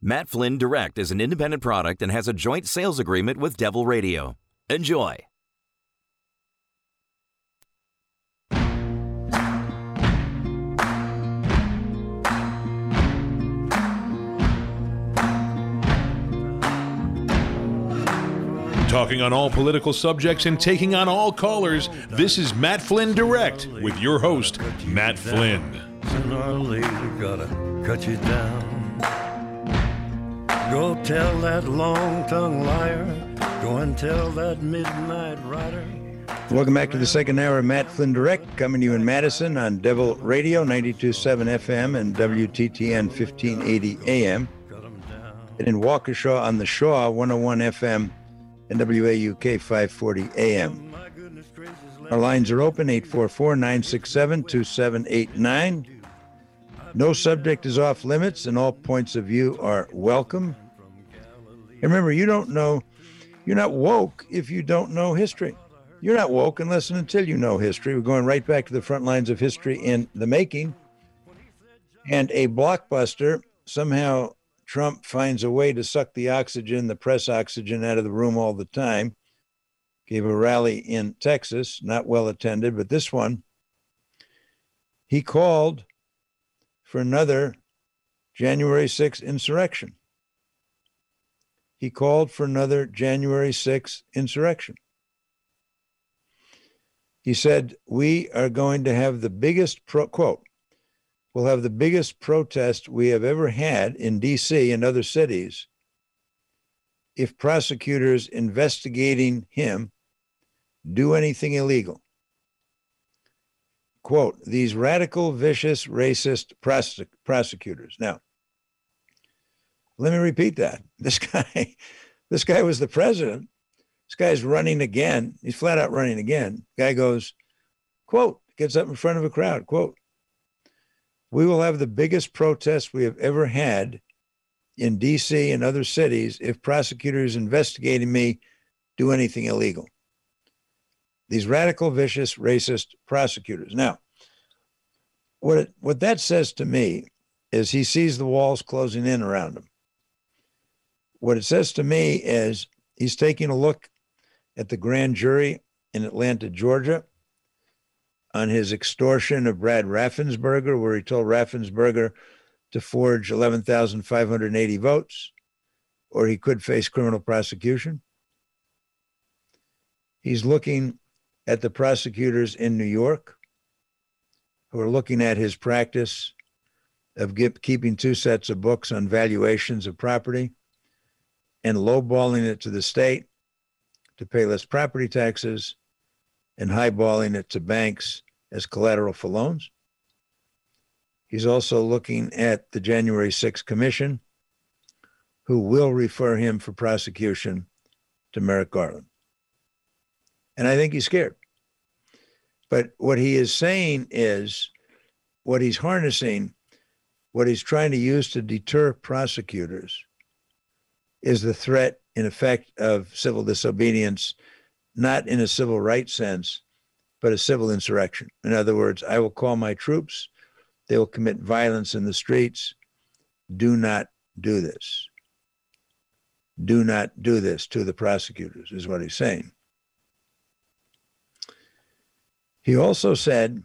Matt Flynn Direct is an independent product and has a joint sales agreement with Devil Radio. Enjoy. Talking on all political subjects and taking on all callers, this is Matt Flynn Direct with your host, Matt Flynn. Sooner or later, gotta cut you down. Go tell that long-tongued liar. Go and tell that midnight rider. Welcome back to the second hour of Matt Flynn Direct, coming to you in Madison on Devil Radio, 92.7 FM and WTTN 1580 AM. And in Waukesha on the Shaw, 101 FM and WAUK 540 AM. Our lines are open, 844-967-2789. No subject is off limits, and all points of view are welcome. And remember, you don't know, you're not woke if you don't know history. You're not woke unless and until you know history. We're going right back to the front lines of history in the making. And a blockbuster, somehow Trump finds a way to suck the oxygen, the press oxygen, out of the room all the time. Gave a rally in Texas, not well attended, but this one, he called for another January 6th insurrection. He called for another January 6th insurrection. He said, we are going to have the biggest, quote, we'll have the biggest protest we have ever had in D.C. and other cities if prosecutors investigating him do anything illegal. Quote, these radical, vicious, racist prosecutors. Now, let me repeat that. This guy was the president. This guy's running again. He's flat out running again. Guy goes, quote, gets up in front of a crowd, quote, we will have the biggest protest we have ever had in D.C. and other cities if prosecutors investigating me do anything illegal. These radical, vicious, racist prosecutors. Now, what that says to me is he sees the walls closing in around him. What it says to me is he's taking a look at the grand jury in Atlanta, Georgia, on his extortion of Brad Raffensperger, where he told Raffensperger to forge 11,580 votes, or he could face criminal prosecution. He's looking at the prosecutors in New York, who are looking at his practice of keeping two sets of books on valuations of property and lowballing it to the state to pay less property taxes and highballing it to banks as collateral for loans. He's also looking at the January 6th Commission, who will refer him for prosecution to Merrick Garland. And I think he's scared. But what he is saying is, what he's harnessing, what he's trying to use to deter prosecutors is the threat, in effect, of civil disobedience, not in a civil rights sense, but a civil insurrection. In other words, I will call my troops. They will commit violence in the streets. Do not do this. Do not do this to the prosecutors, is what he's saying. He also said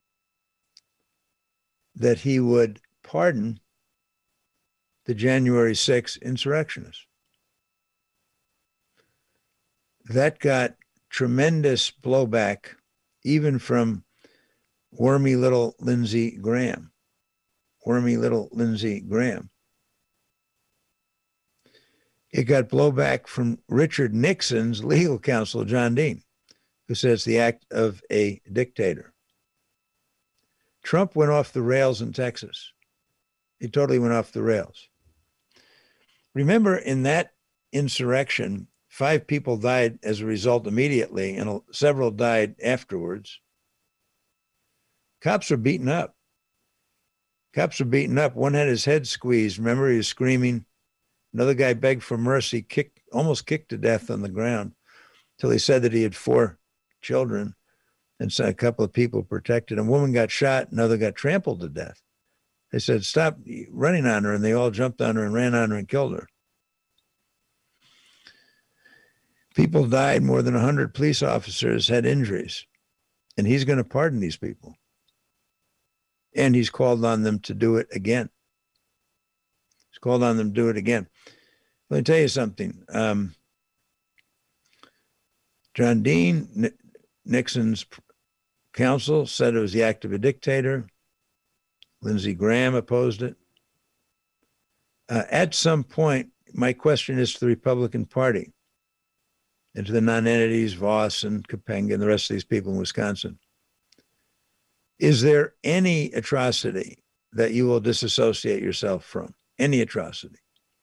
that he would pardon the January 6th insurrectionists. That got tremendous blowback, even from wormy little Lindsey Graham. Wormy little Lindsey Graham. It got blowback from Richard Nixon's legal counsel, John Dean, who says the act of a dictator. Trump went off the rails in Texas. He totally went off the rails. Remember, in that insurrection, 5 people died as a result immediately, and several died afterwards. Cops were beaten up. One had his head squeezed. Remember, he was screaming. Another guy begged for mercy, almost kicked to death on the ground, till he said that he had 4 children, and so a couple of people protected him. A woman got shot, another got trampled to death. They said, stop running on her, and they all jumped on her and ran on her and killed her. People died. More than 100 police officers had injuries, and he's going to pardon these people. And he's called on them to do it again. He's called on them to do it again. Let me tell you something. John Dean, Nixon's counsel, said it was the act of a dictator. Lindsey Graham opposed it. At some point, my question is to the Republican Party and to the nonentities, Voss and Kapenga and the rest of these people in Wisconsin. Is there any atrocity that you will disassociate yourself from? Any atrocity?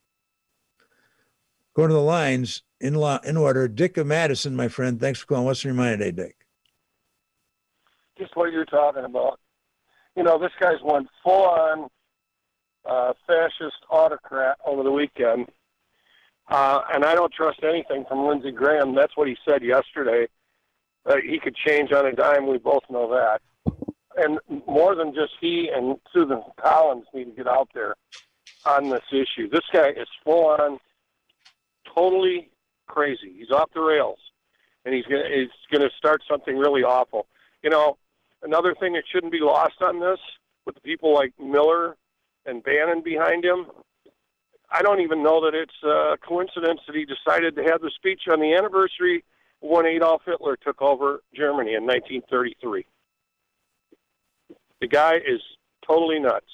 Go to the lines in order. Dick of Madison, my friend. Thanks for calling. What's on your mind today, Dick? Just what you're talking about. You know, this guy's went full-on fascist autocrat over the weekend. And I don't trust anything from Lindsey Graham. That's what he said yesterday. He could change on a dime. We both know that. And more than just he and Susan Collins need to get out there on this issue. This guy is full-on totally crazy. He's off the rails. And he's gonna start something really awful. You know, another thing that shouldn't be lost on this, with the people like Miller and Bannon behind him, I don't even know that it's a coincidence that he decided to have the speech on the anniversary when Adolf Hitler took over Germany in 1933. The guy is totally nuts.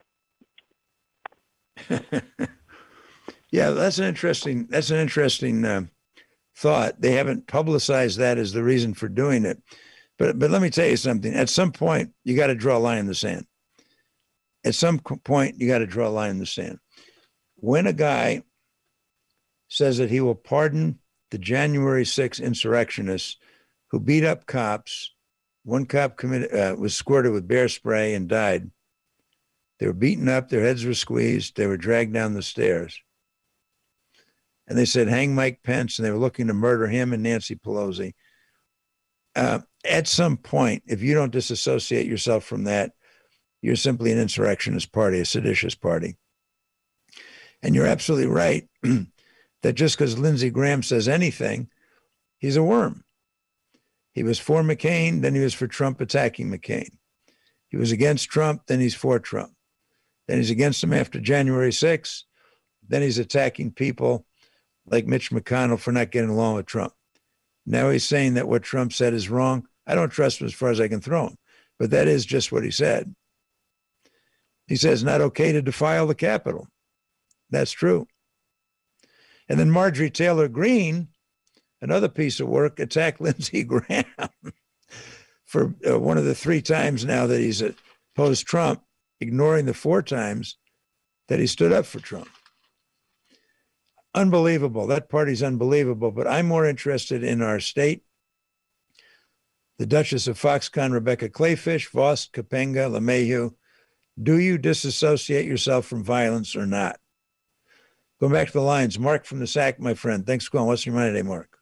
Yeah, that's an interesting thought. They haven't publicized that as the reason for doing it. But let me tell you something. At some point, you got to draw a line in the sand. At some point, you got to draw a line in the sand. When a guy says that he will pardon the January 6th insurrectionists who beat up cops, one cop was squirted with bear spray and died. They were beaten up, their heads were squeezed, they were dragged down the stairs. And they said, hang Mike Pence, and they were looking to murder him and Nancy Pelosi. At some point, if you don't disassociate yourself from that, you're simply an insurrectionist party, a seditious party. And you're absolutely right that just because Lindsey Graham says anything, he's a worm. He was for McCain, then he was for Trump attacking McCain. He was against Trump, then he's for Trump. Then he's against him after January 6th. Then he's attacking people like Mitch McConnell for not getting along with Trump. Now he's saying that what Trump said is wrong. I don't trust him as far as I can throw him, but that is just what he said. He says not okay to defile the Capitol. That's true. And then Marjorie Taylor Greene, another piece of work, attacked Lindsey Graham for one of the 3 times now that he's opposed Trump, ignoring the 4 times that he stood up for Trump. Unbelievable. That party's unbelievable. But I'm more interested in our state. The Duchess of Foxconn, Rebecca Clayfish, Voss, Kapenga, LeMahieu. Do you disassociate yourself from violence or not? Going back to the lines. Mark from the SAC, my friend. Thanks for calling. What's your mind today, Mark?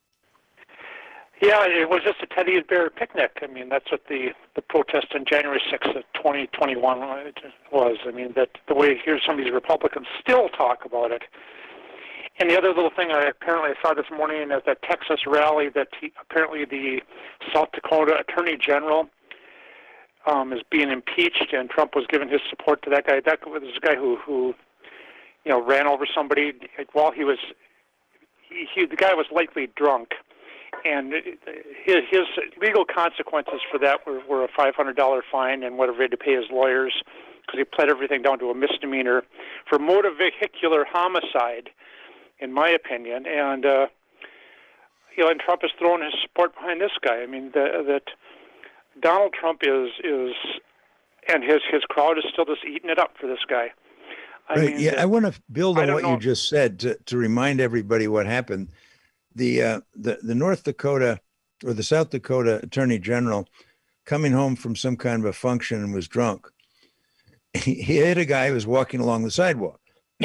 Yeah, it was just a teddy bear picnic. I mean, that's what the protest on January 6th of 2021 was. I mean, that the way you hear some of these Republicans still talk about it. And the other little thing I saw this morning at that Texas rally that apparently the South Dakota Attorney General is being impeached, and Trump was giving his support to that guy. That was a guy who ran over somebody while the guy was likely drunk. And his legal consequences for that were a $500 fine and whatever he had to pay his lawyers, because he pled everything down to a misdemeanor for motor vehicular homicide, in my opinion. And and Trump is throwing his support behind this guy. I mean, that Donald Trump is and his crowd is still just eating it up for this guy. I want to build on what you just said to remind everybody what happened. The North Dakota or the South Dakota Attorney General coming home from some kind of a function and was drunk. He hit a guy who was walking along the sidewalk.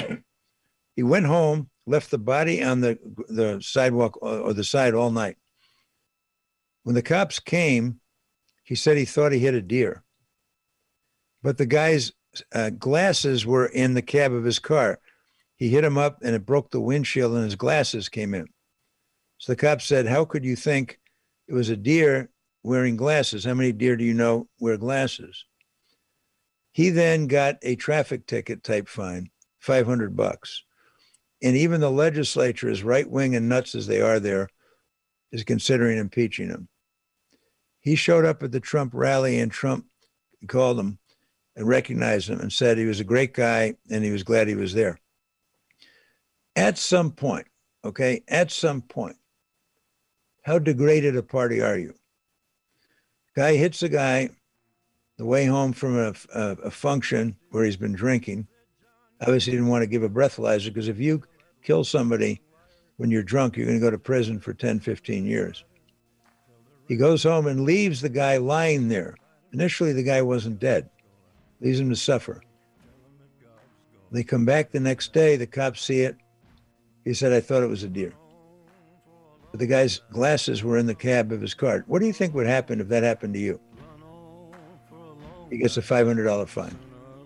He went home, left the body on the sidewalk or the side all night. When the cops came, he said he thought he hit a deer. But the guy's glasses were in the cab of his car. He hit him up and it broke the windshield and his glasses came in. So the cop said, how could you think it was a deer wearing glasses? How many deer do you know wear glasses? He then got a traffic ticket type fine, $500. And even the legislature, as right-wing and nuts as they are there, is considering impeaching him. He showed up at the Trump rally and Trump called him and recognized him and said he was a great guy and he was glad he was there. At some point, okay, at some point, how degraded a party are you? Guy hits a guy the way home from a function where he's been drinking. Obviously didn't want to give a breathalyzer because if you kill somebody when you're drunk, you're going to go to prison for 10, 15 years. He goes home and leaves the guy lying there. Initially, the guy wasn't dead. Leaves him to suffer. They come back the next day. The cops see it. He said, I thought it was a deer. But the guy's glasses were in the cab of his car. What do you think would happen if that happened to you? He gets a $500 fine.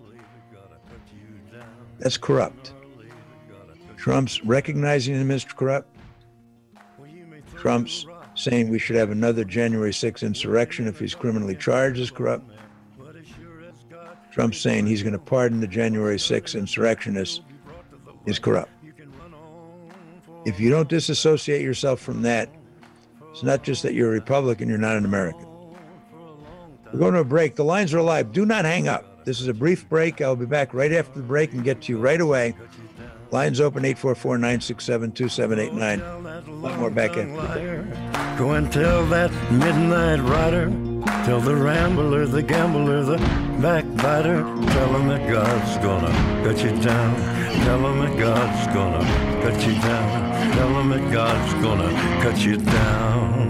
That's corrupt. Trump's recognizing him as corrupt. Trump's saying we should have another January 6th insurrection if he's criminally charged as corrupt. Trump's saying he's going to pardon the January 6th insurrectionists is corrupt. If you don't disassociate yourself from that, it's not just that you're a Republican, you're not an American. We're going to a break. The lines are alive. Do not hang up. This is a brief break. I'll be back right after the break and get to you right away. Lines open 844-967-2789. A lot more back in. Go and tell that midnight rider, tell the rambler, the gambler, the backbiter, tell him that God's gonna cut you down. Tell him that God's gonna cut you down. Tell him that God's gonna cut you down.